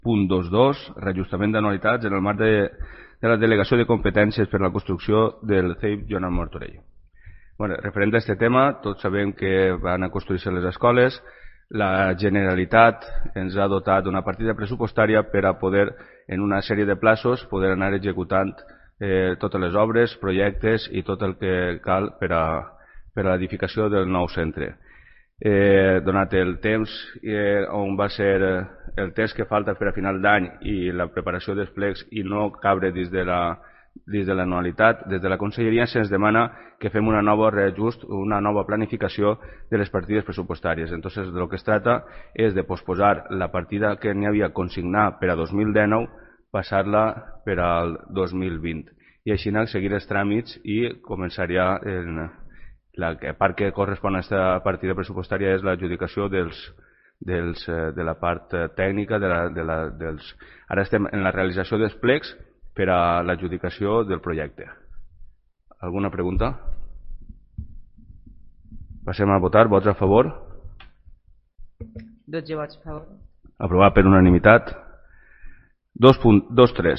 Punt 2.2, reajustament d'anualitats en el marc de la delegació de competències per a la construcció del CEIP Joan Martorell. Referent a aquest tema, tots sabem que van a construir-se les escoles. La Generalitat ens ha dotat d'una partida pressupostària per a poder, en una sèrie de plaços, poder anar executant totes les obres, projectes i tot el que cal per a l'edificació del nou centre. Donat el temps on va ser el temps que falta per a final d'any i la preparació dels plecs i no cabre dins de l'anualitat, des de la Conselleria se'ns demana que fem una nova reajust, una nova planificació de les partides pressupostàries. Entonces, del que es trata és de posposar la partida que n'hi havia consignat per a 2019, passar-la per al 2020. I així seguir els tràmits i començaria la part que correspon a aquesta partida pressupostària és l'adjudicació de la part tècnica. Ara estem en la realització dels plecs per a l'adjudicació del projecte. Alguna pregunta? Passem a votar. Vots a favor? 12 vots a favor. Aprovat per unanimitat. 2.3.